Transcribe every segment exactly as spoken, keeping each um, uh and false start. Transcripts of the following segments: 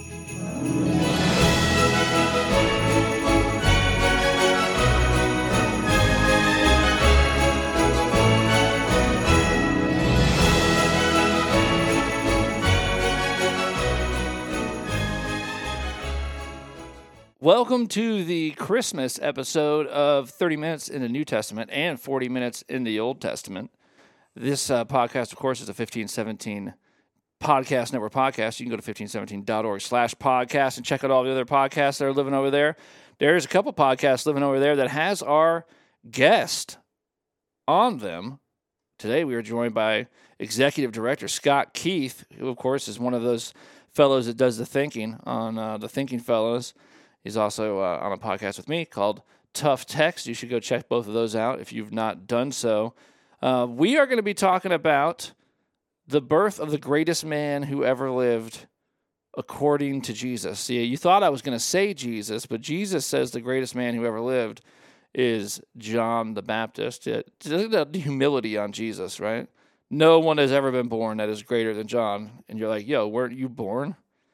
Welcome to the Christmas episode of thirty minutes in the New Testament and forty minutes in the Old Testament. This uh, podcast, of course, is a fifteen seventeen Podcast Network podcast. You can go to fifteen seventeen dot org slash podcast and check out all the other podcasts that are living over there. There's a couple podcasts living over there that has our guest on them. Today we are joined by Executive Director Scott Keith, who, of course, is one of those fellows that does the thinking on uh, the Thinking Fellows. He's also uh, on a podcast with me called Tough Text. You should go check both of those out if you've not done so. Uh, we are going to be talking about the birth of the greatest man who ever lived according to Jesus. See, you thought I was going to say Jesus, but Jesus says the greatest man who ever lived is John the Baptist. Look at the humility on Jesus, right? No one has ever been born that is greater than John. And you're like, yo, weren't you born?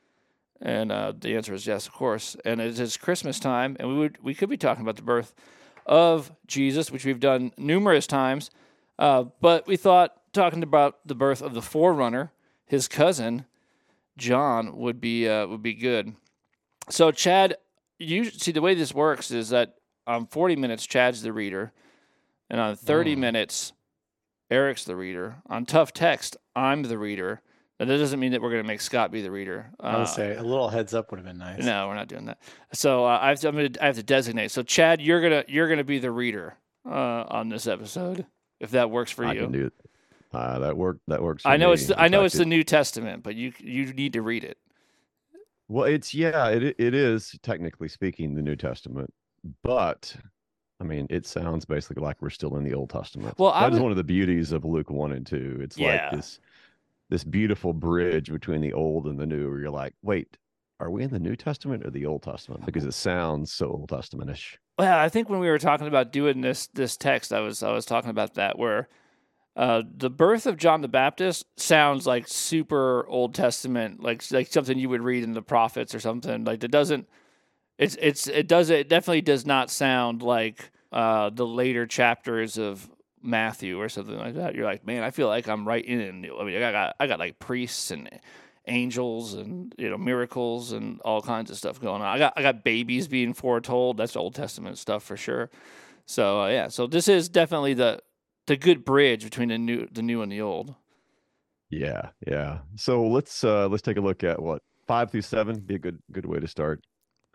And uh, the answer is yes, of course. And it is Christmas time, and we would we could be talking about the birth of Jesus, which we've done numerous times. Uh, but we thought talking about the birth of the forerunner, his cousin, John, would be uh, would be good. So Chad, you see the way this works is that on forty minutes, Chad's the reader, and on thirty mm. minutes, Eric's the reader. On Tough Text, I'm the reader. Now, that doesn't mean that we're going to make Scott be the reader. Uh, I would say a little heads up would have been nice. No, we're not doing that. So uh, I have to. I'm gonna, I have to designate. So Chad, you're gonna you're gonna be the reader uh, on this episode, if that works for I you. I can do it. Uh, that work. That works. For I know me. it's. The, I know fact, it's the New Testament, but you you need to read it. Well, it's yeah. It it is technically speaking the New Testament, but I mean, it sounds basically like we're still in the Old Testament. Well, that would, is one of the beauties of Luke one and two. It's yeah. like this. This beautiful bridge between the old and the new, where you're like, wait, are we in the New Testament or the Old Testament? Because it sounds so Old Testament-ish. Well, I think when we were talking about doing this this text, I was I was talking about that, where uh, the birth of John the Baptist sounds like super Old Testament, like like something you would read in the prophets or something. Like it doesn't. It's it's it does it definitely does not sound like uh, the later chapters of Matthew or something like that. You're like, man, I feel like I'm right in it. I mean, I got I got like priests and angels and you know miracles and all kinds of stuff going on. I got I got babies being foretold. That's Old Testament stuff for sure. So uh, yeah, so this is definitely the the good bridge between the new the new and the old. Yeah, yeah. So let's uh, let's take a look at what five through seven be a good good way to start.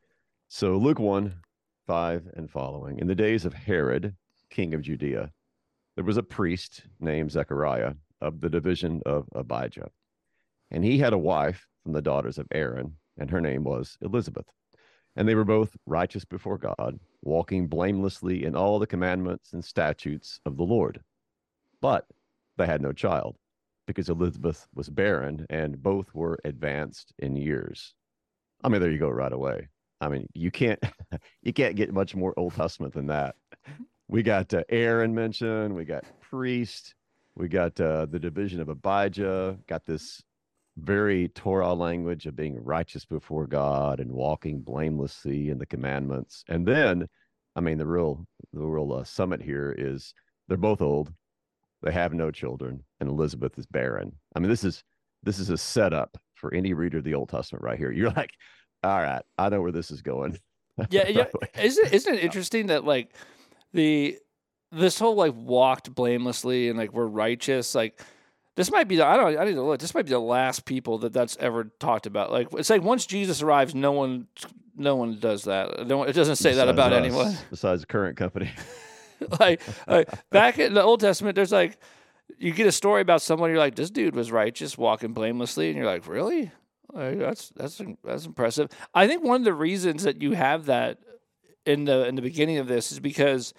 So Luke one, five and following. In the days of Herod, king of Judea, there was a priest named Zechariah of the division of Abijah, and he had a wife from the daughters of Aaron, and her name was Elizabeth. And they were both righteous before God, walking blamelessly in all the commandments and statutes of the Lord. But they had no child, because Elizabeth was barren, and both were advanced in years. I mean, there you go right away. I mean, you can't you can't get much more Old Testament than that. We got uh, Aaron mentioned. We got priest. We got uh, the division of Abijah. Got this very Torah language of being righteous before God and walking blamelessly in the commandments. And then, I mean, the real the real uh, summit here is they're both old. They have no children, and Elizabeth is barren. I mean, this is this is a setup for any reader of the Old Testament right here. You're like, all right, I know where this is going. Yeah, yeah. Isn't isn't it interesting that like. The this whole like walked blamelessly and like we're righteous, like this might be the I don't I need to look this might be the last people that that's ever talked about. Like it's like once Jesus arrives, no one no one does that. No one, it doesn't say besides that about us, anyone besides the current company. like, like back in the Old Testament, there's like you get a story about someone, you're like, this dude was righteous, walking blamelessly, and you're like, really? Like, that's that's that's impressive. I think one of the reasons that you have that in the in the beginning of this is because,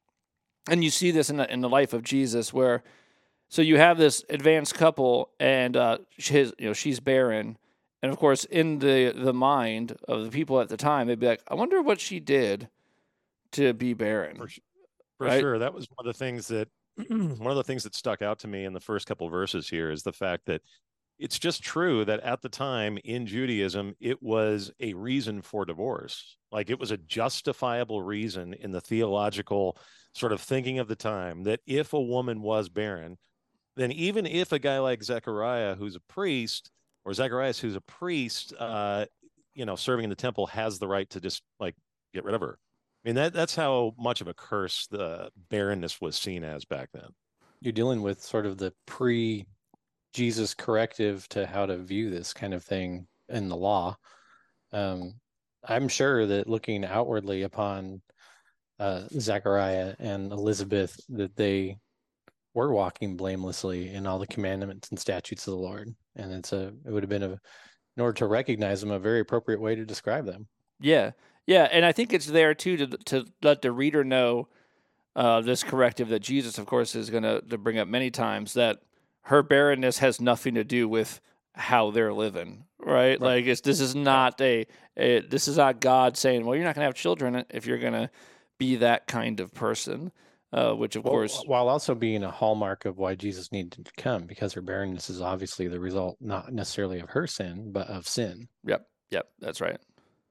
and you see this in the in the life of Jesus, where so you have this advanced couple, and uh, his you know she's barren, and of course in the the mind of the people at the time, they'd be like, I wonder what she did to be barren. For, for right? sure, that was one of the things that one of the things that stuck out to me in the first couple of verses here is the fact that it's just true that at the time in Judaism, it was a reason for divorce. Like, it was a justifiable reason in the theological sort of thinking of the time that if a woman was barren, then even if a guy like Zechariah, who's a priest, or Zacharias, who's a priest, uh, you know, serving in the temple, has the right to just like get rid of her. I mean, that that's how much of a curse the barrenness was seen as back then. You're dealing with sort of the pre-Jesus corrective to how to view this kind of thing in the law. Um, I'm sure that looking outwardly upon uh, Zechariah and Elizabeth, that they were walking blamelessly in all the commandments and statutes of the Lord. And it's a, it would have been a, in order to recognize them, a very appropriate way to describe them. Yeah. Yeah. And I think it's there too to, to let the reader know uh, this corrective that Jesus, of course, is going to bring up many times, that her barrenness has nothing to do with how they're living, right? right. Like, it's, this is not a, a, this is not God saying, well, you're not going to have children if you're going to be that kind of person. Uh, which, of well, course... While also being a hallmark of why Jesus needed to come, because her barrenness is obviously the result, not necessarily of her sin, but of sin. Yep, yep, that's right.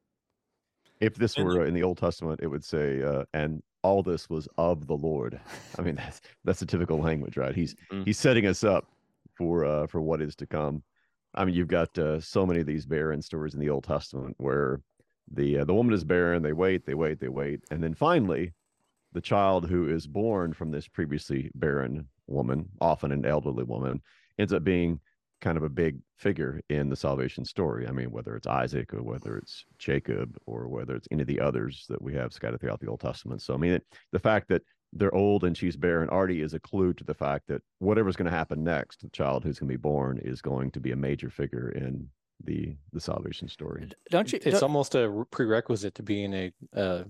If this were in the Old Testament, it would say, uh, and all this was of the Lord. I mean, that's that's the typical language, right? He's mm. he's setting us up for uh, for what is to come. I mean, you've got uh, so many of these barren stories in the Old Testament where the uh, the woman is barren, they wait, they wait, they wait, and then finally, the child who is born from this previously barren woman, often an elderly woman, ends up being kind of a big figure in the salvation story. I mean, whether it's Isaac or whether it's Jacob or whether it's any of the others that we have scattered throughout the Old Testament. So, I mean, it, the fact that they're old and she's barren already is a clue to the fact that whatever's going to happen next, the child who's going to be born is going to be a major figure in the the salvation story. Don't you? It's don't... almost a prerequisite to being a... Uh...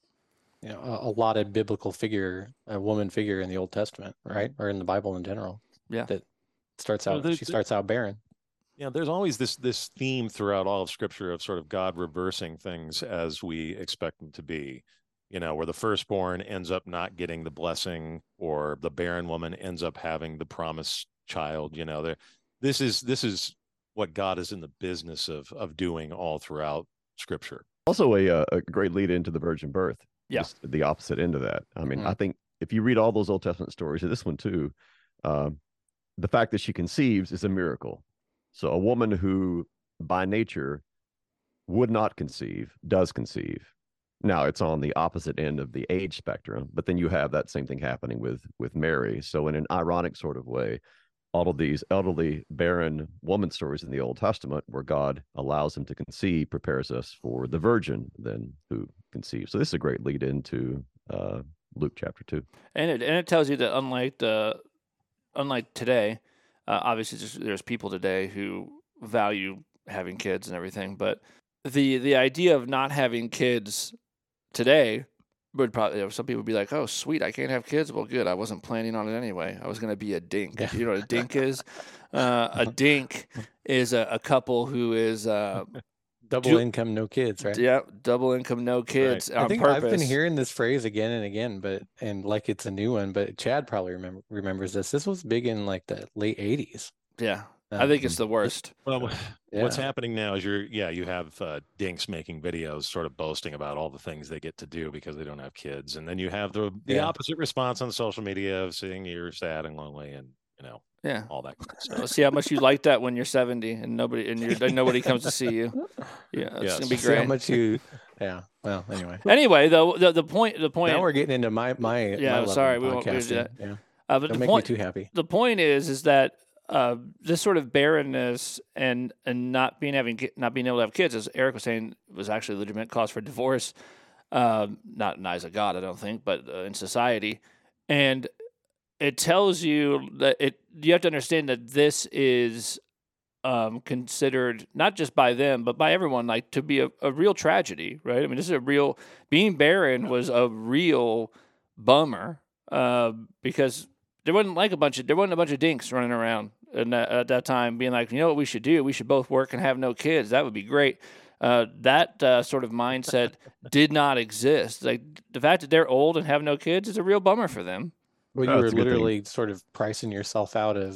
you know, a, a lauded biblical figure, a woman figure in the Old Testament, right? Or in the Bible in general. Yeah. That starts out, well, she starts out barren. Yeah, there's always this this theme throughout all of Scripture of sort of God reversing things as we expect them to be. You know, where the firstborn ends up not getting the blessing, or the barren woman ends up having the promised child. You know, this is this is what God is in the business of of doing all throughout Scripture. Also, a a great lead into the virgin birth. Yeah. Just the opposite end of that. I mean, mm-hmm. I think if you read all those Old Testament stories, this one too, uh, the fact that she conceives is a miracle. So a woman who by nature would not conceive does conceive. Now it's on the opposite end of the age spectrum, but then you have that same thing happening with with Mary. So in an ironic sort of way, all of these elderly, barren woman stories in the Old Testament, where God allows them to conceive, prepares us for the virgin then who conceives. So this is a great lead into uh, Luke chapter two. And it and it tells you that unlike the unlike today, uh, obviously there's, there's people today who value having kids and everything, but the the idea of not having kids today would probably, you know, some people would be like, oh, sweet, I can't have kids. Well, good. I wasn't planning on it anyway. I was going to be a dink. Yeah. You know what a dink is? Uh, a dink is a, a couple who is uh, double ju- income, no kids, right? Yeah, double income, no kids Right. on I think purpose. I've been hearing this phrase again and again, but and like it's a new one. But Chad probably remember, remembers this. This was big in like the late eighties. Yeah, Um, I think it's the worst. Well, Yeah. what's happening now is you're, yeah, you have uh, dinks making videos sort of boasting about all the things they get to do because they don't have kids. And then you have the, the Yeah. opposite response on social media of saying you're sad and lonely and, you know, Yeah. all that kind of stuff. Let's see how much you like that when you're seventy and nobody and you're, nobody comes to see you. Yeah, it's Yes. gonna be See how great. much you, yeah. Well, anyway, Anyway, though, the, the point, the point. now we're getting into my my Yeah, my I'm love sorry, of we won't- we won't do podcasting. that. Yeah, uh, but don't the make point, me too happy. the point is, is that uh, this sort of barrenness and and not being having ki- not being able to have kids, as Eric was saying, was actually a legitimate cause for divorce. Um, not in the eyes of God, I don't think, but uh, in society, and it tells you that it. You have to understand that this is um, considered not just by them, but by everyone, like to be a, a real tragedy, right? I mean, this is a real being barren was a real bummer uh, because there wasn't like a bunch of there wasn't a bunch of dinks running around in that, at that time being like, you know what we should do? We should both work and have no kids. That would be great. Uh, that uh, sort of mindset did not exist. Like the fact that they're old and have no kids is a real bummer for them. Well, Oh, you were that's a good thing. literally sort of pricing yourself out of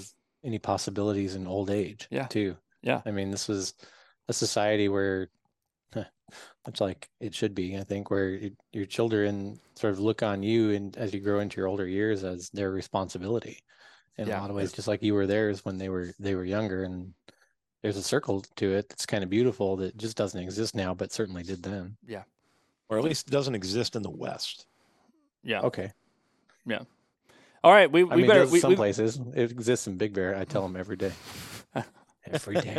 any possibilities in old age. Yeah. Too. Yeah. I mean, this was a society where, much like it should be, I think, where it, your children sort of look on you and as you grow into your older years as their responsibility in Yeah. a lot of ways, just like you were theirs when they were they were younger. And there's a circle to it that's kind of beautiful that just doesn't exist now, but certainly did then. Yeah. Or at least doesn't exist in the West. Yeah. Okay. Yeah. All right. We, I we mean, better. there's We, some we, places it exists in Big Bear. I tell them every day. Every day.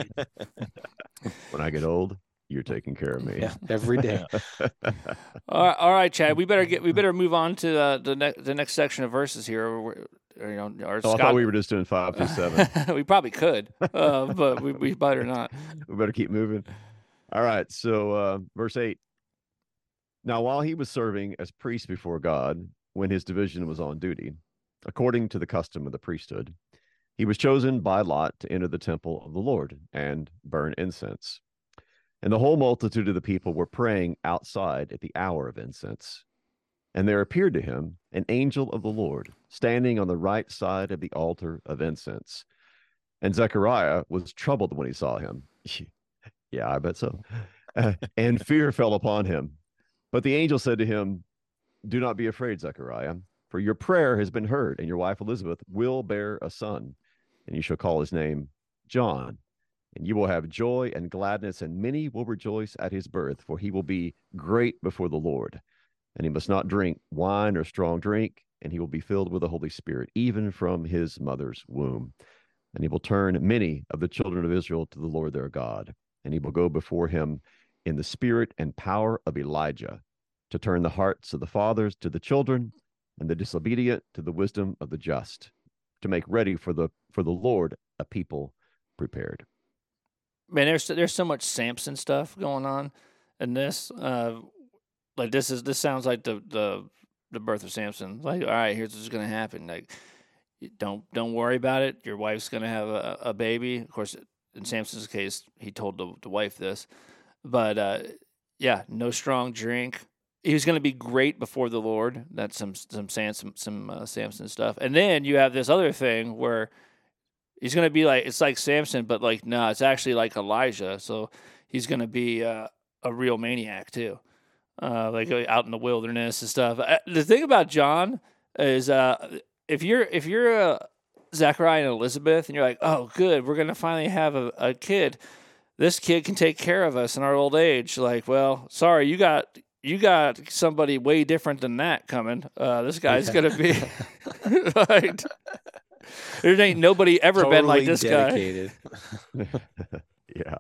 When I get old, you're taking care of me. Yeah, every day. all right, all right, Chad. We better get. We better move on to uh, the next the next section of verses here. Or, or, you know, or Oh, I Scott, thought we were just doing five through seven. we probably could, uh, but we, we better not. We better keep moving. All right. So, uh, verse eight. Now, while he was serving as priest before God, when his division was on duty, according to the custom of the priesthood, he was chosen by lot to enter the temple of the Lord and burn incense. And the whole multitude of the people were praying outside at the hour of incense. And there appeared to him an angel of the Lord standing on the right side of the altar of incense. And Zechariah was troubled when he saw him. Yeah, I bet so. Uh, and fear fell upon him. But the angel said to him, "Do not be afraid, Zechariah, for your prayer has been heard, and your wife Elizabeth will bear a son, and you shall call his name John. And you will have joy and gladness, and many will rejoice at his birth, for he will be great before the Lord. And he must not drink wine or strong drink, and he will be filled with the Holy Spirit, even from his mother's womb. And he will turn many of the children of Israel to the Lord their God. And he will go before him in the spirit and power of Elijah, to turn the hearts of the fathers to the children, and the disobedient to the wisdom of the just, to make ready for the for the Lord a people prepared." Man, there's there's so much Samson stuff going on in this. Uh, like this is this sounds like the the the birth of Samson. Like, all right, here's what's gonna happen. Like, don't don't worry about it. Your wife's gonna have a, a baby. Of course, in Samson's case, he told the, the wife this. But uh, yeah, no strong drink. He was going to be great before the Lord. That's some some Samson some uh, Samson stuff. And then you have this other thing where he's going to be like, it's like Samson, but like no, it's actually like Elijah. So he's going to be uh, a real maniac too, uh, like out in the wilderness and stuff. Uh, the thing about John is, uh, if you're if you're uh, Zechariah and Elizabeth, and you're like, oh, good, we're going to finally have a, a kid. This kid can take care of us in our old age. Like, well, sorry, you got you got somebody way different than that coming. Uh, this guy's yeah. gonna be like, there ain't nobody ever totally been like this dedicated. guy. Yeah,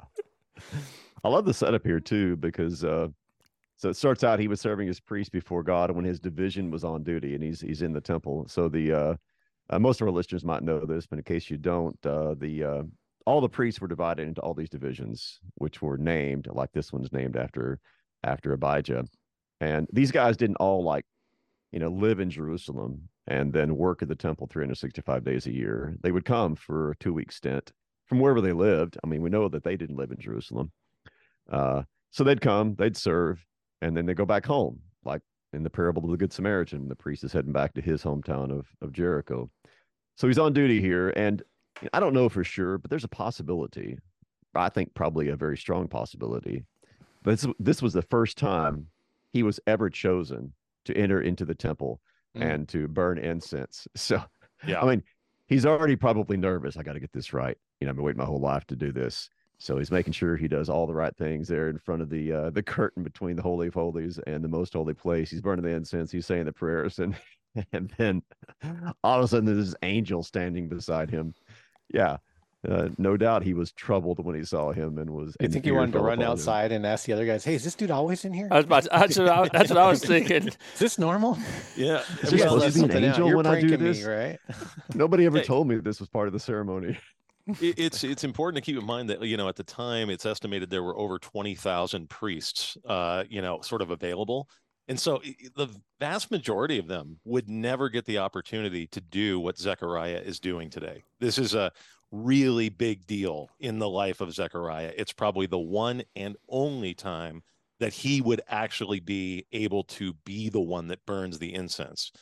I love the setup here too, because uh, so it starts out he was serving as priest before God when his division was on duty, and he's he's in the temple. So the uh, uh, most of our listeners might know this, but in case you don't, uh, the uh, all the priests were divided into all these divisions, which were named, like this one's named after after Abijah. And these guys didn't all like, you know, live in Jerusalem and then work at the temple three hundred sixty-five days a year. They would come for a two-week stint from wherever they lived. I mean, we know that they didn't live in Jerusalem. Uh, so they'd come, they'd serve, and then they go back home, like in the parable of the Good Samaritan. The priest is heading back to his hometown of, of Jericho. So he's on duty here, and I don't know for sure, but there's a possibility. I think probably a very strong possibility. But this, this was the first time he was ever chosen to enter into the temple mm. and to burn incense. So, yeah, I mean, he's already probably nervous. I got to get this right. You know, I've been waiting my whole life to do this. So he's making sure he does all the right things there in front of the uh, the curtain between the Holy of Holies and the Most Holy Place. He's burning the incense. He's saying the prayers. And, and then all of a sudden there's this angel standing beside him. Yeah, uh, no doubt he was troubled when he saw him and was. You think he wanted to run outside him. and ask the other guys, "Hey, is this dude always in here?" I was about to, that's, what I, that's what I was thinking. Is this normal? Yeah, is this supposed to be an angel when I do this? Me, right? Nobody ever hey. told me this was part of the ceremony. It's it's important to keep in mind that, you know, at the time it's estimated there were over twenty thousand priests, uh, you know, sort of available. And so the vast majority of them would never get the opportunity to do what Zechariah is doing today. This is a really big deal in the life of Zechariah. It's probably the one and only time that he would actually be able to be the one that burns the incense.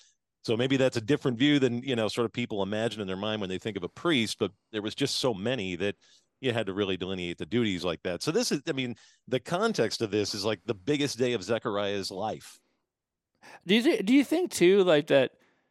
So maybe that's a different view than, you know, sort of people imagine in their mind when they think of a priest, but there was just so many that you had to really delineate the duties like that. So this is, I mean, the context of this is like the biggest day of Zechariah's life. Do you th- do you think too, like that?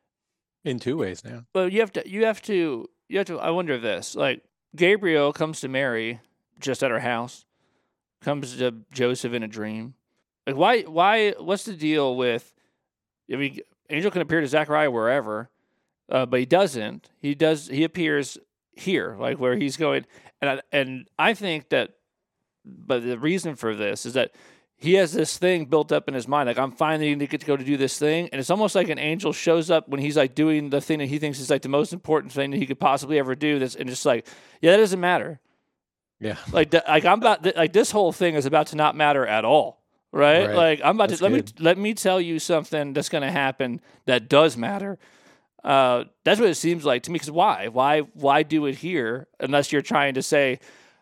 In two ways now. Well, you have to you have to you have to. I wonder this. Like Gabriel comes to Mary just at her house, comes to Joseph in a dream. Like why why what's the deal with? I mean, angel can appear to Zechariah wherever, uh, but he doesn't. He does. He appears here, like where he's going. And I, and I think that, but the reason for this is that he has this thing built up in his mind. Like, I'm finally going to get to go to do this thing. And it's almost like an angel shows up when he's like doing the thing that he thinks is like the most important thing that he could possibly ever do. This, and just like, yeah, that doesn't matter. Yeah. Like, the, like I'm about, like this whole thing is about to not matter at all. Right? Right. Like, I'm about That's to, let good. me, let me tell you something that's going to happen that does matter. Uh, that's what it seems like to me. Because why? Why? Why do it here unless you're trying to say,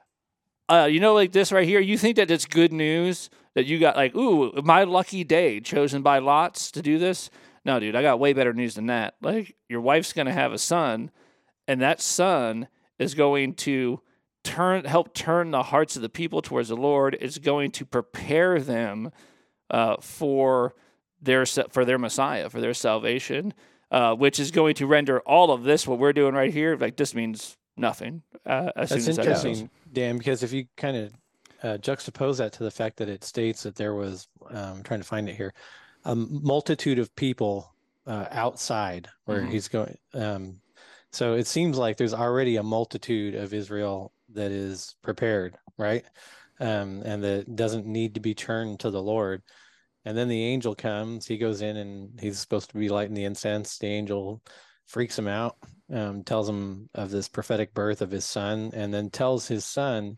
uh, you know, like this right here? You think that it's good news that you got like, ooh, my lucky day chosen by lots to do this? No, dude, I got way better news than that. Like, your wife's gonna have a son, and that son is going to turn, help turn the hearts of the people towards the Lord. It's going to prepare them uh, for their for their Messiah, for their salvation. Uh, which is going to render all of this, what we're doing right here, like this means nothing. Uh, as That's soon as that happens. interesting, Dan, because if you kind of uh, juxtapose that to the fact that it states that there was, um, I'm trying to find it here, a multitude of people uh, outside where Mhm. he's going. Um, so it seems like there's already a multitude of Israel that is prepared, right? Um, and that doesn't need to be turned to the Lord. And then the angel comes, he goes in and he's supposed to be lighting the incense. The angel freaks him out, um, tells him of this prophetic birth of his son, and then tells his son,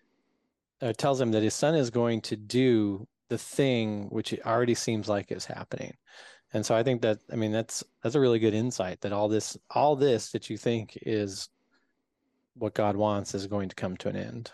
uh, tells him that his son is going to do the thing which it already seems like is happening. And so I think that, I mean, that's, that's a really good insight that all this, all this that you think is what God wants is going to come to an end.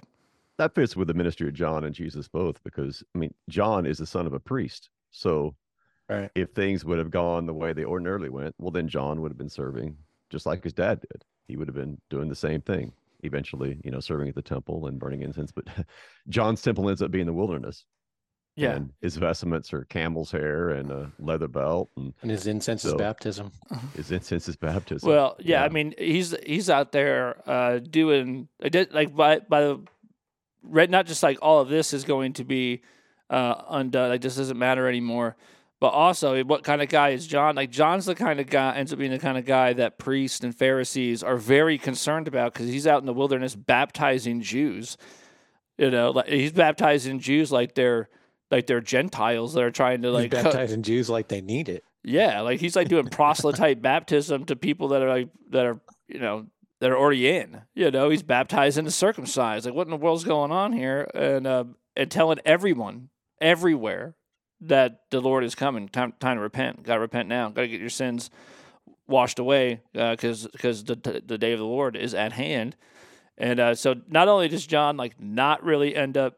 That fits with the ministry of John and Jesus both, because I mean, John is the son of a priest. So Right. if things would have gone the way they ordinarily went, well, then John would have been serving just like his dad did. He would have been doing the same thing, eventually, you know, serving at the temple and burning incense. But John's temple ends up being the wilderness. Yeah. And his vestments are camel's hair and a leather belt, and And his incense is So- baptism. his incense is baptism. Well, yeah, Yeah. I mean, he's he's out there uh, doing like by by the red. Not just like all of this is going to be uh, undone. Like this doesn't matter anymore. But also, what kind of guy is John? Like John's the kind of guy ends up being the kind of guy that priests and Pharisees are very concerned about because he's out in the wilderness baptizing Jews. You know, like he's baptizing Jews like they're like they're Gentiles that are trying to like He's cut- baptizing Jews like they need it. Yeah, like he's like doing proselyte baptism to people that are like that are you know that are already in. You know, he's baptizing the circumcised. Like, what in the world's going on here? And uh, and telling everyone everywhere that the Lord is coming. Time time to repent. Got to repent now. Got to get your sins washed away because uh, because the the day of the Lord is at hand. And uh, so not only does John like not really end up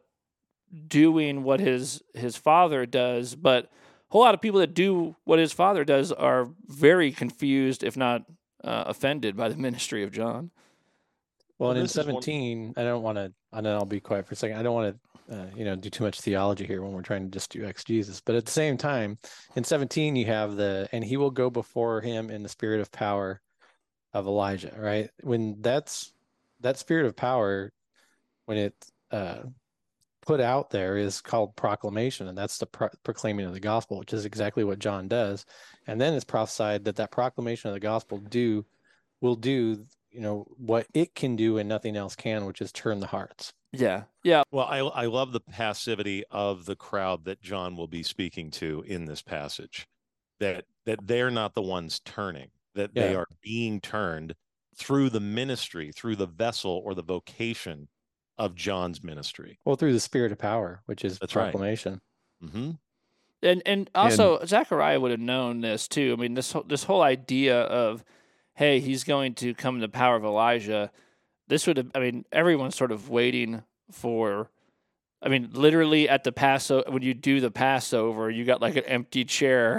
doing what his his father does, but a whole lot of people that do what his father does are very confused, if not uh, offended, by the ministry of John. Well, Well, and in this is one- seventeen, I don't want to, and then I'll be quiet for a second. I don't want to, uh, you know, do too much theology here when we're trying to just do exegesis. But at the same time, in seventeen, you have the, and he will go before him in the spirit of power of Elijah, right? When that's, that spirit of power, when it uh, put out there is called proclamation, and that's the pro- proclaiming of the gospel, which is exactly what John does. And then it's prophesied that that proclamation of the gospel do, will do, you know, what it can do and nothing else can, which is turn the hearts. Yeah, yeah, Well, I I love the passivity of the crowd that John will be speaking to in this passage. That that they're not the ones turning, that they Yeah. are being turned through the ministry, through the vessel or the vocation of John's ministry. Well, through the spirit of power, which is That's right. proclamation. Mm-hmm. and and also Zechariah would have known this too. I mean, this whole- this whole idea of, hey, he's going to come in the power of Elijah. This would have, I mean, everyone's sort of waiting for. I mean, literally at the Passover, when you do the Passover, you got like an empty chair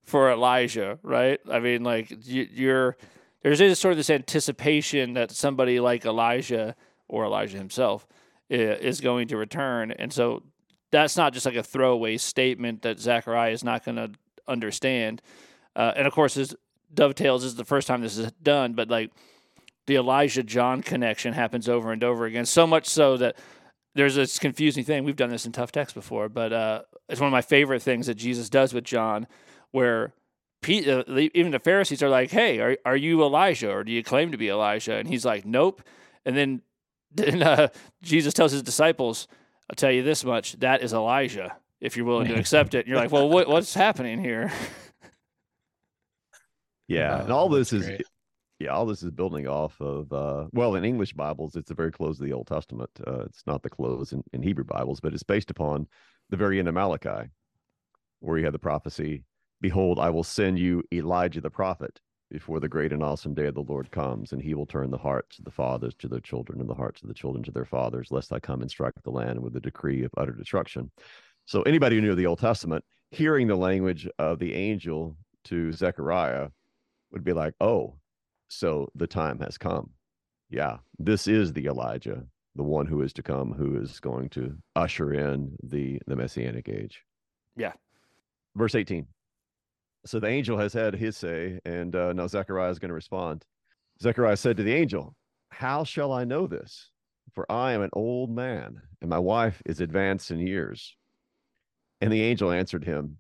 for Elijah, right? I mean, like you, you're there's this sort of this anticipation that somebody like Elijah or Elijah himself is going to return, and so that's not just like a throwaway statement that Zechariah is not going to understand. Uh, and of course, this dovetails. This is the first time this is done, but like the Elijah John connection happens over and over again, so much so that there's this confusing thing. We've done this in Tough Text before, but uh, it's one of my favorite things that Jesus does with John, where Pete, uh, even the Pharisees are like, "Hey, are are you Elijah, or do you claim to be Elijah?" And he's like, "Nope." And then, then uh, Jesus tells his disciples, "I'll tell you this much: that is Elijah. If you're willing to accept it." And you're like, "Well, what, what's happening here?" Yeah, Oh, and all this that's is, great. yeah, all this is building off of, uh, well, in English Bibles, it's the very close of the Old Testament. Uh, it's not the close in, in Hebrew Bibles, but it's based upon the very end of Malachi, where you had the prophecy, "Behold, I will send you Elijah the prophet before the great and awesome day of the Lord comes, and he will turn the hearts of the fathers to their children and the hearts of the children to their fathers, lest I come and strike the land with a decree of utter destruction." So anybody who knew the Old Testament, hearing the language of the angel to Zechariah would be like, "Oh, so the time has come. Yeah, this is the Elijah, the one who is to come, who is going to usher in the, the Messianic age." Yeah. Verse eighteen. So the angel has had his say, and uh, now Zechariah is going to respond. Zechariah said to the angel, "How shall I know this? For I am an old man, and my wife is advanced in years." And the angel answered him,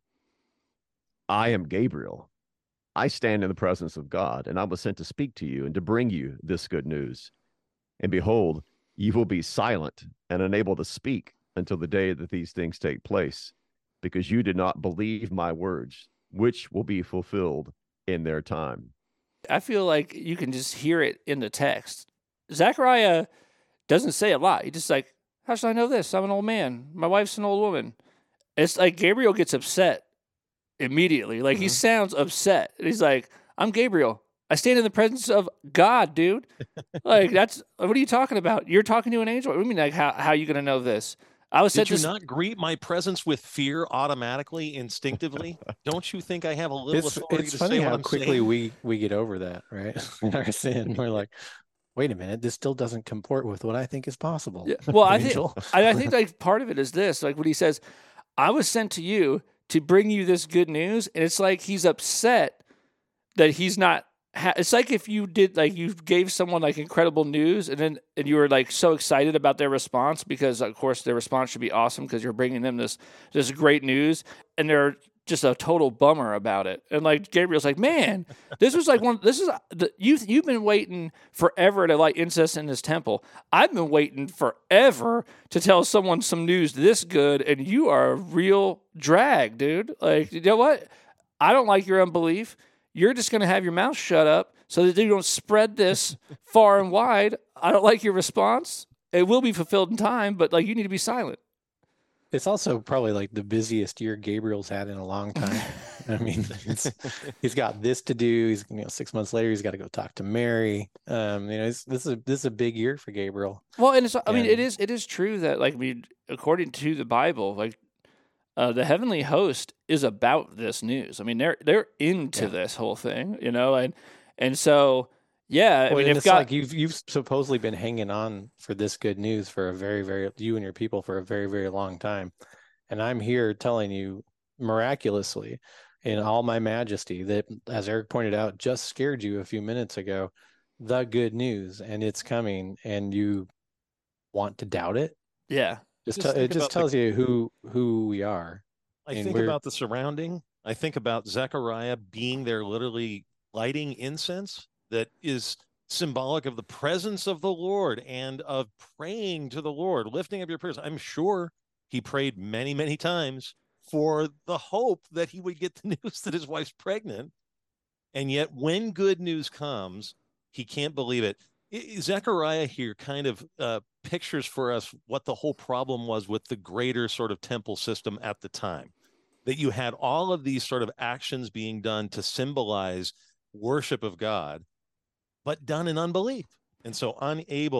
"I am Gabriel. I stand in the presence of God, and I was sent to speak to you and to bring you this good news. And behold, you will be silent and unable to speak until the day that these things take place, because you did not believe my words, which will be fulfilled in their time." I feel like you can just hear it in the text. Zechariah doesn't say a lot. He just like, "How should I know this? I'm an old man. My wife's an old woman." It's like Gabriel gets upset immediately. Like, mm-hmm. He sounds upset. He's like, "I'm Gabriel. I stand in the presence of God, dude." Like, that's, what are you talking about? You're talking to an angel. What do you mean, like, how, how are you going to know this? I was Did said you to... not greet my presence with fear automatically, instinctively? Don't you think I have a little It's, authority it's to funny say what how I'm quickly saying? we, we get over that, right? Our sin. We're like, wait a minute, this still doesn't comport with what I think is possible. Yeah. Well, I think, Angel. I, I think like part of it is this, like when he says, "I was sent to you to bring you this good news," and it's like he's upset that he's not. Ha- it's like if you did, like, you gave someone like incredible news, and then and you were like so excited about their response, because of course their response should be awesome because you're bringing them this this great news, and they're just a total bummer about it. And like Gabriel's like, "Man, this was like one. This is the, you. You've been waiting forever to light incense in this temple. I've been waiting forever to tell someone some news this good, and you are a real drag, dude. Like, you know what? I don't like your unbelief. You're just going to have your mouth shut up so that you don't spread this far and wide. I don't like your response. It will be fulfilled in time, but like, you need to be silent." It's also probably like the busiest year Gabriel's had in a long time. I mean, it's, he's got this to do. He's, you know, six months later, he's got to go talk to Mary. Um, you know, it's, this is a, this is a big year for Gabriel. Well, and it's, I mean, And- it is, it is true that, like, I mean, according to the Bible, like, uh, the heavenly host is about this news. I mean, they're they're into Yeah. this whole thing, you know, and and so yeah, I Well, mean, and if it's God, like you've you've supposedly been hanging on for this good news for a very, very you and your people for a very, very long time. And I'm here telling you miraculously in all my majesty that, as Eric pointed out, just scared you a few minutes ago, the good news, and it's coming, and you want to doubt it. yeah, Just, Just tell it think just about the- tells you who who we are. I And think we're- about the surrounding. I think about Zechariah being there, literally lighting incense that is symbolic of the presence of the Lord and of praying to the Lord, lifting up your prayers. I'm sure he prayed many, many times for the hope that he would get the news that his wife's pregnant. And yet when good news comes, he can't believe it. I- Zechariah here kind of uh, pictures for us what the whole problem was with the greater sort of temple system at the time, that you had all of these sort of actions being done to symbolize worship of God, but done in unbelief. And so unable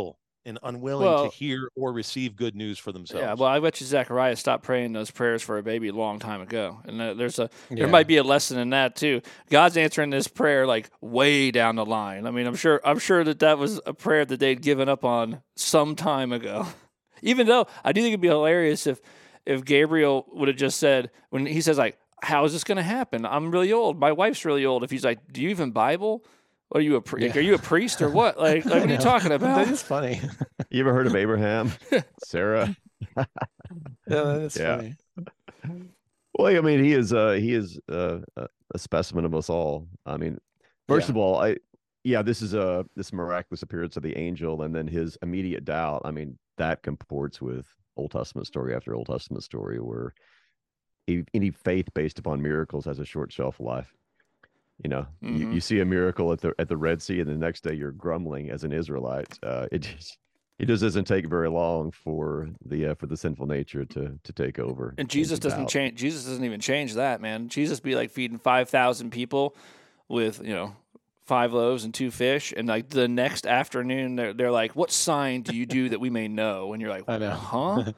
and unwilling Well- to hear or receive good news for themselves. Yeah, well, I bet you Zechariah stopped praying those prayers for a baby a long time ago, and uh, there's a Yeah. there might be a lesson in that too. God's answering this prayer like way down the line. I mean, I'm sure I'm sure that that was a prayer that they'd given up on some time ago. Even though I do think it'd be hilarious if if Gabriel would have just said when he says like, "How is this going to happen? I'm really old. My wife's really old." If he's like, "Do you even Bible? Are you a pri- Yeah. are you a priest or what? Like, like what are you know. talking That about?" is funny. You ever heard of Abraham, Sarah? Yeah, that is Yeah. funny. Well, I mean, he is uh he is uh, a a specimen of us all. I mean, first Yeah. of all, I yeah, this is a this miraculous appearance of the angel, and then his immediate doubt. I mean, that comports with Old Testament story after Old Testament story, where he, any faith based upon miracles has a short shelf life. You know, you, Mhm. you see a miracle at the at the Red Sea, and the next day you're grumbling as an Israelite. Uh, it just it just doesn't take very long for the uh, for the sinful nature to to take over. And Jesus to doesn't doubt. change. Jesus doesn't even change that, man. Jesus be like feeding five thousand people with you know five loaves and two fish, and like the next afternoon, they're they're like, "What sign do you do that we may know?" And you're like, I know. "Huh?"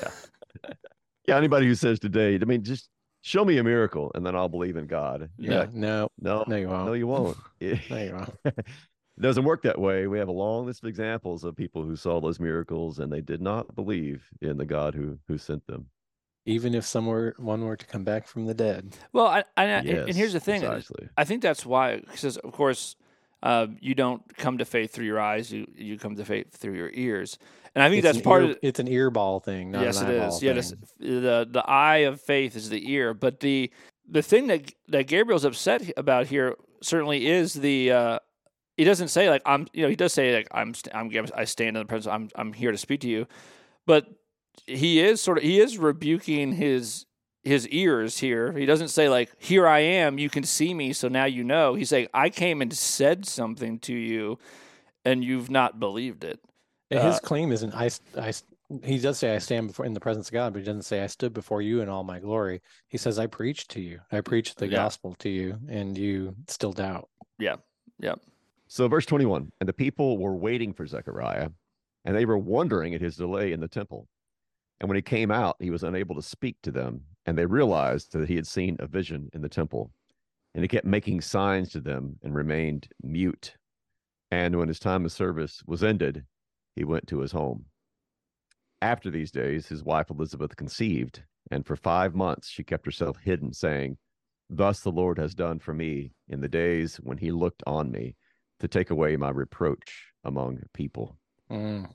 Yeah, anybody who says today, I mean, just show me a miracle, and then I'll believe in God. Yeah. Yeah, No. no, No, you won't. no, you won't. It No, you won't. it doesn't work that way. We have a long list of examples of people who saw those miracles, and they did not believe in the God who who sent them. Even if someone one were to come back from the dead. Well, I, I, Yes, and here's the thing. precisely. I think that's why, because of course, uh, you don't come to faith through your eyes. You you come to faith through your ears, and I think It's that's an part ear, of. it's an ear ball thing, not Yes, an it eyeball is. Yeah, this, thing. the the eye of faith is the ear, but the the thing that that Gabriel's upset about here certainly is the. Uh, he doesn't say like I'm. You know, he does say like I'm. st- I'm. I stand in the presence. I'm. I'm here to speak to you, but he is sort of. He is rebuking his his ears here. He doesn't say like, "Here I am. You can see me, so now you know." He's saying, "I came and said something to you, and you've not believed it." And Uh, his claim isn't I, s- I s- he does say I stand before in the presence of God, but he doesn't say I stood before you in all my glory. He says I preached to you. I preached the Yeah. gospel to you, and you still doubt. Yeah. Yeah. So, verse twenty-one, and the people were waiting for Zechariah, and they were wondering at his delay in the temple. And when he came out, he was unable to speak to them, and they realized that he had seen a vision in the temple. And he kept making signs to them and remained mute. And when his time of service was ended, he went to his home. After these days, his wife Elizabeth conceived, and for five months she kept herself hidden, saying, "Thus the Lord has done for me in the days when he looked on me to take away my reproach among people." Mm.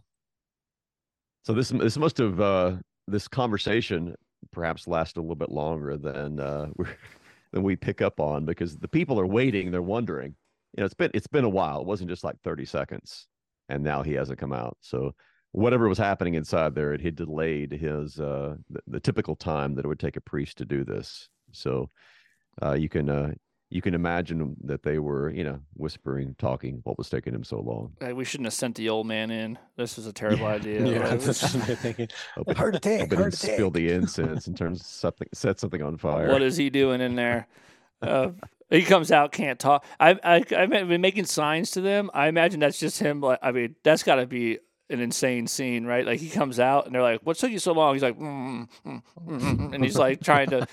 So this this must have uh, this conversation perhaps lasted a little bit longer than uh, we than we pick up on, because the people are waiting, they're wondering. You know, it's been it's been a while. It wasn't just like thirty seconds, and now he hasn't come out. So whatever was happening inside there, it had delayed his uh, the, the typical time that it would take a priest to do this. So uh, you can uh, you can imagine that they were, you know, whispering, talking, what was taking him so long. Hey, we shouldn't have sent the old man in. This was a terrible idea. Yeah, Right? that's what they're thinking. Hope Heart it, attack, hope it heart didn't spill attack. the incense and turns something, set something on fire. What is he doing in there? Uh, he comes out, can't talk. I, I, I've been making signs to them. I imagine that's just him. Like, I mean, that's got to be an insane scene, right? Like he comes out and they're like, "What took you so long?" He's like, mm, mm, mm, mm," and he's like trying to.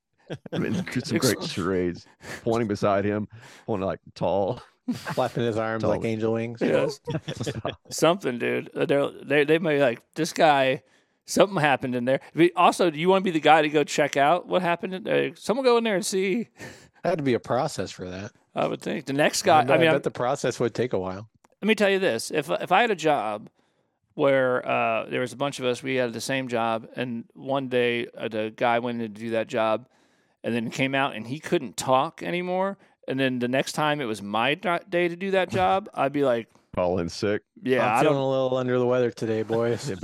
I mean, some great charades, pointing beside him, pointing like tall. Flapping his arms like Totally. angel wings. Yes. Something, dude. Uh, They're, they they may be like, this guy. Something happened in there. But also, do you want to be the guy to go check out what happened? In there? Someone go in there and see. Had to be a process for that. I would think the next guy. I, I, bet, mean, I I'm- bet the process would take a while. let me tell you this: if if I had a job where uh, there was a bunch of us, we had the same job, and one day uh, the guy went in to do that job, and then came out and he couldn't talk anymore, and then the next time it was my do- day to do that job, I'd be like, Call in sick. "Yeah, I'm I feeling don't, a little under the weather today, boys.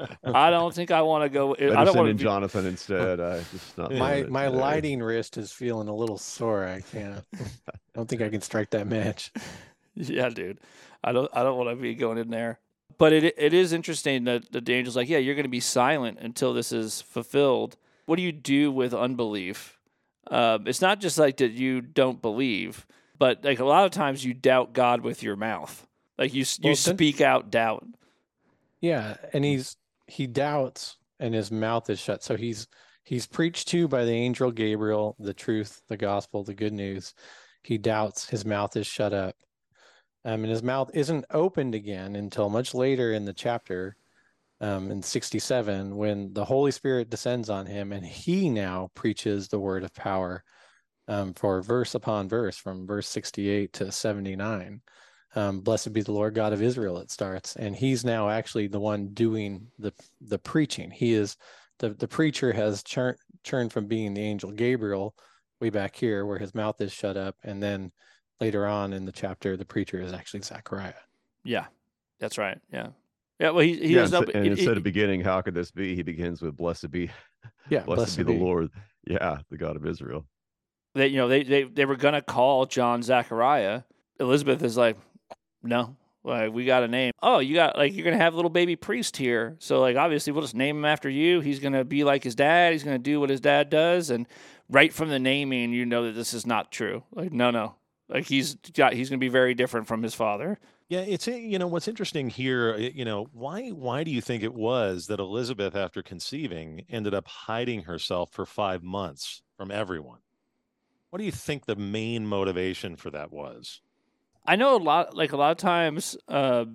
I don't think I want to go. I Better don't send want to in be." Jonathan instead. I just not my feeling it my today. lighting wrist is feeling a little sore. I can't. I don't think I can strike that match. Yeah, dude. I don't I don't want to be going in there. But it it is interesting that the angel's like, yeah, you're going to be silent until this is fulfilled. What do you do with unbelief? Um, it's not just like that you don't believe, but like a lot of times you doubt God with your mouth. Like you you Well, then- speak out doubt. Yeah, and he's he doubts and his mouth is shut. So he's he's preached to by the angel Gabriel, the truth, the gospel, the good news. He doubts, his mouth is shut up. Um, and his mouth isn't opened again until much later in the chapter, um, in sixty-seven, when the Holy Spirit descends on him and he now preaches the word of power, um, for verse upon verse from verse sixty-eight to seventy-nine. Um, blessed be the Lord God of Israel, it starts. And he's now actually the one doing the the preaching. He is, the, the preacher has churned, churned from being the angel Gabriel way back here where his mouth is shut up. And then later on in the chapter, the preacher is actually Zechariah. Yeah, that's right. Yeah. Yeah, well, he, he yeah, doesn't and open, instead he, of beginning, how could this be? He begins with blessed be, yeah, blessed, blessed be the be. Lord. Yeah, the God of Israel. They, you know, they, they, they were going to call John Zechariah. Elizabeth is like, no, like, we got a name. Oh, you got, like, you're going to have a little baby priest here. So, like, obviously, we'll just name him after you. He's going to be like his dad. He's going to do what his dad does. And right from the naming, you know that this is not true. Like, no, no. Like, he's got, he's going to be very different from his father. Yeah, it's, you know, what's interesting here, you know, why why do you think it was that Elizabeth, after conceiving, ended up hiding herself for five months from everyone? What do you think the main motivation for that was? I know a lot, like a lot of times, uh,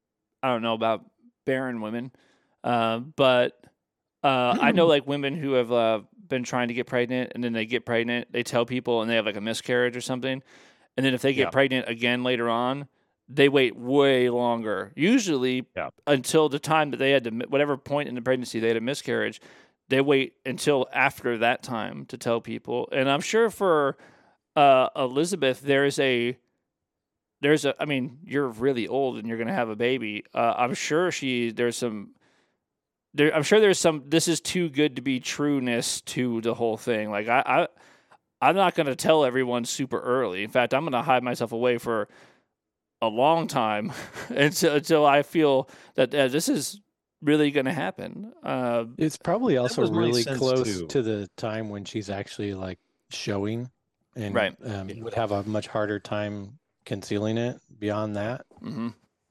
I don't know about barren women, uh, but uh, I know like women who have uh, been trying to get pregnant and then they get pregnant, they tell people and they have like a miscarriage or something. And then if they get Yeah. pregnant again later on, they wait way longer, usually Yeah. until the time that they had to, whatever point in the pregnancy they had a miscarriage, they wait until after that time to tell people. And I'm sure for uh, Elizabeth, there's a, there's a, I mean, you're really old and you're going to have a baby. Uh, I'm sure she, there's some, there, I'm sure there's some, this is too good to be trueness to the whole thing. Like I, I I'm not going to tell everyone super early. In fact, I'm going to hide myself away for a long time until, until I feel that uh, this is really going to happen. Uh, It's probably also was my really sense, close too. to the time when she's actually like showing, and Right. um, Yeah. would have a much harder time concealing it beyond that. mm-hmm.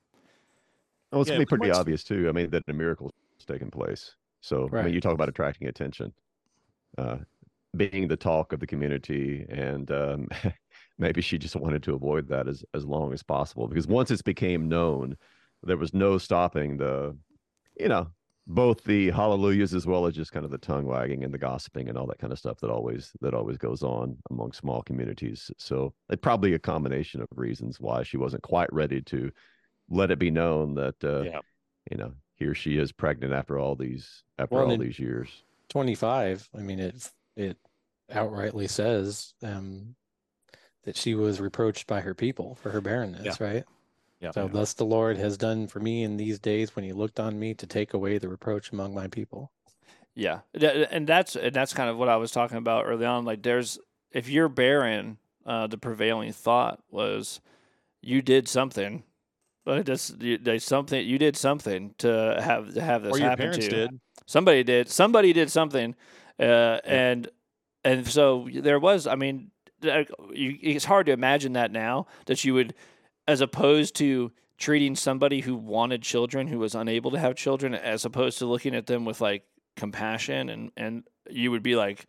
Oh, it's Yeah, gonna be pretty what's- obvious too. I mean, that a miracle's taken place. So I Right. mean, you talk about attracting attention, uh, being the talk of the community, and um, maybe she just wanted to avoid that as as long as possible, because once it became known, there was no stopping the, you know, both the hallelujahs as well as just kind of the tongue wagging and the gossiping and all that kind of stuff that always that always goes on among small communities. So it probably a combination of reasons why she wasn't quite ready to let it be known that uh, Yeah. you know, here she is pregnant after all these after Well, all and- these years. twenty-five. I mean, it it outrightly says um, that she was reproached by her people for her barrenness, right? Yeah. So Yeah. thus the Lord has done for me in these days when he looked on me to take away the reproach among my people. Yeah, Th- and that's and that's kind of what I was talking about early on. Like, there's if you're barren, uh, the prevailing thought was you did something, but it's you, there's something you did something to have to have this Or your happen parents to you. did. Somebody did. Somebody did something, uh, and and so there was. I mean, there- you, it's hard to imagine that now that you would, as opposed to treating somebody who wanted children who was unable to have children, as opposed to looking at them with like compassion, and and you would be like,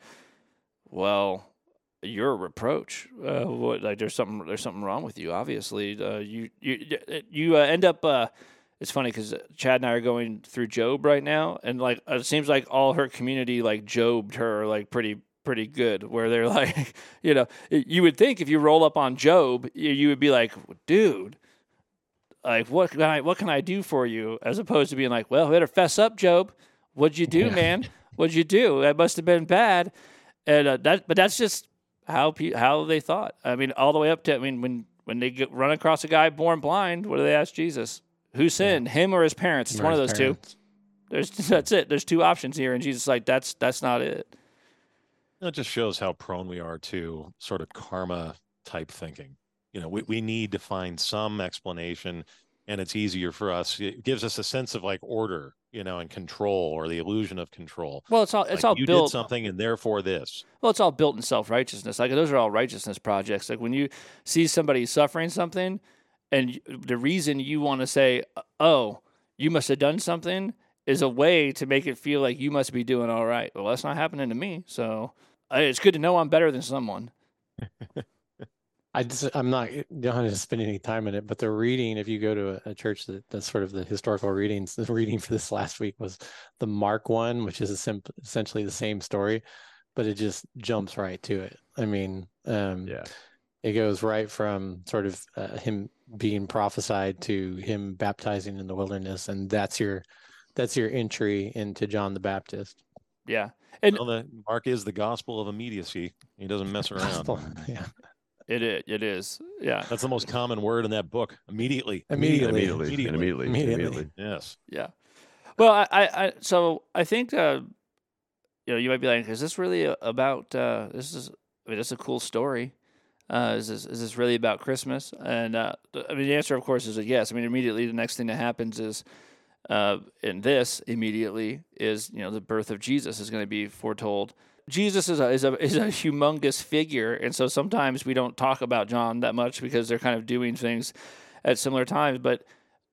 well, you're a reproach. Uh, what, like there's something there's something wrong with you. Obviously, uh, you you you uh, end up. Uh, it's funny because Chad and I are going through Job right now, and like it seems like all her community like Jobbed her like pretty pretty good. Where they're like, you know, you would think if you roll up on Job, you, you would be like, dude, like what can I what can I do for you? As opposed to being like, well, better fess up, Job. What'd you do, Yeah. man? What'd you do? That must have been bad. And uh, that, but that's just how pe- how they thought. I mean, all the way up to I mean, when when they get, run across a guy born blind, what do they ask Jesus? Who sinned, him or his parents? It's Or one of his those parents. two. There's that's it. There's two options here, and Jesus is like, that's that's not it. That just shows how prone we are to sort of karma type thinking. You know, we, we need to find some explanation, and it's easier for us. It gives us a sense of like order, you know, and control, or the illusion of control. Well, it's all it's Like, all you built. did something, and therefore this. Well, it's all built in self-righteousness. Like those are all righteousness projects. Like when you see somebody suffering something, and y- the reason you want to say, "Oh, you must have done something is a way to make it feel like you must be doing all right. Well, that's not happening to me. So uh, it's good to know I'm better than someone. I just, I'm not going to spend any time in it, but the reading, if you go to a, a church that that's sort of the historical readings, the reading for this last week was the Mark one, which is a sim- essentially the same story, but it just jumps right to it. I mean, um, Yeah. it goes right from sort of uh, him being prophesied to him baptizing in the wilderness, and that's your that's your entry into John the Baptist. Yeah. And Well, the Mark is the gospel of immediacy. He doesn't mess around. Yeah. it is. It is. Yeah. That's the most common word in that book. Immediately. Immediately. Immediately. Immediately. And immediately. Immediately. Immediately. Yes. Yeah. Well, I, I, I so I think, uh, you know, you might be like, is this really about, uh, this is, I mean, it's a cool story. Uh, is this, is this really about Christmas? And, uh, I mean, the answer, of course, is a yes. I mean, immediately the next thing that happens is, uh, in this immediately is, you know, the birth of Jesus is going to be foretold. Jesus is a, is a, is a humongous figure. And so sometimes we don't talk about John that much because they're kind of doing things at similar times, but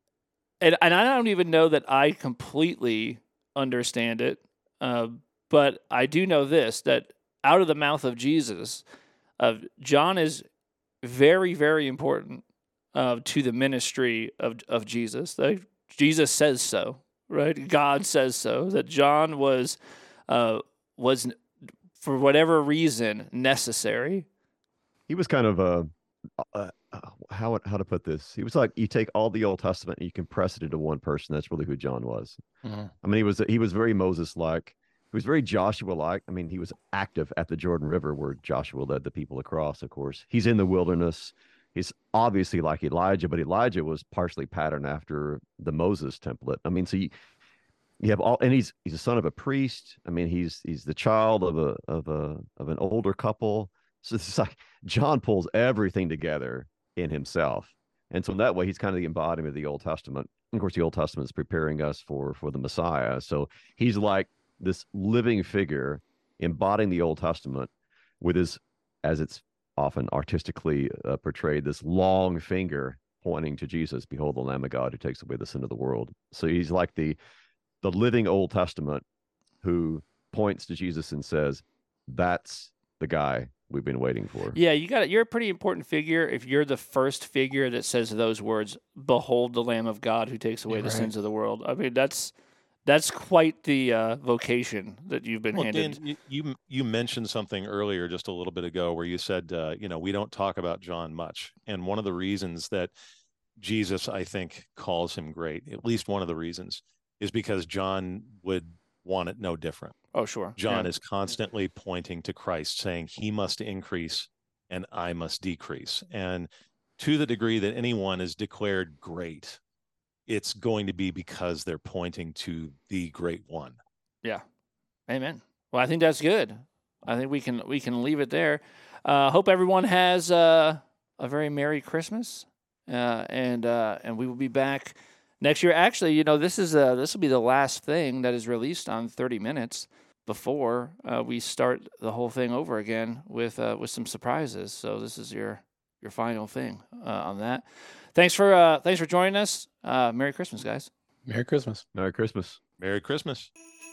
And and I don't even know that I completely understand it, uh, but I do know this, that out of the mouth of Jesus, uh, John is very, very important uh, to the ministry of, of Jesus. Like, Jesus says so, right? God says so, that John was, uh, was for whatever reason, necessary. He was kind of a, uh, uh, how how to put this? He was like, you take all the Old Testament and you compress it into one person. That's really who John was. Mm-hmm. I mean, he was he was very Moses-like. He was very Joshua-like. I mean, he was active at the Jordan River where Joshua led the people across, of course. He's in the wilderness. He's obviously like Elijah, but Elijah was partially patterned after the Moses template. I mean, so you, you have all, and he's he's a son of a priest. I mean, he's he's the child of a of a of an older couple. So it's like John pulls everything together in himself. And so in that way, he's kind of the embodiment of the Old Testament. Of course, the Old Testament is preparing us for for the Messiah. So he's like this living figure embodying the Old Testament with his, as it's often artistically uh, portrayed, this long finger pointing to Jesus. Behold, the Lamb of God who takes away the sin of the world. So he's like the the living Old Testament who points to Jesus and says, that's the guy we've been waiting for. Yeah, you got it. You're a pretty important figure if you're the first figure that says those words, behold the Lamb of God who takes away You're the right. sins of the world. I mean, that's that's quite the uh, vocation that you've been Well, handed. Dan, you, you you mentioned something earlier just a little bit ago where you said, uh, you know, we don't talk about John much. And one of the reasons that Jesus, I think, calls him great, at least one of the reasons, is because John would want it no different. Oh, sure. John Yeah. is constantly pointing to Christ, saying he must increase and I must decrease. And to the degree that anyone is declared great, it's going to be because they're pointing to the great one. Yeah. Amen. Well, I think that's good. I think we can we can leave it there. Uh, hope everyone has uh, a very Merry Christmas, uh, and uh, and we will be back next year. Actually, you know, this is uh, this will be the last thing that is released on thirty minutes before uh, we start the whole thing over again with uh, with some surprises. So this is your your final thing uh, on that. Thanks for uh, thanks for joining us. Uh, Merry Christmas, guys. Merry Christmas. Merry Christmas. Merry Christmas.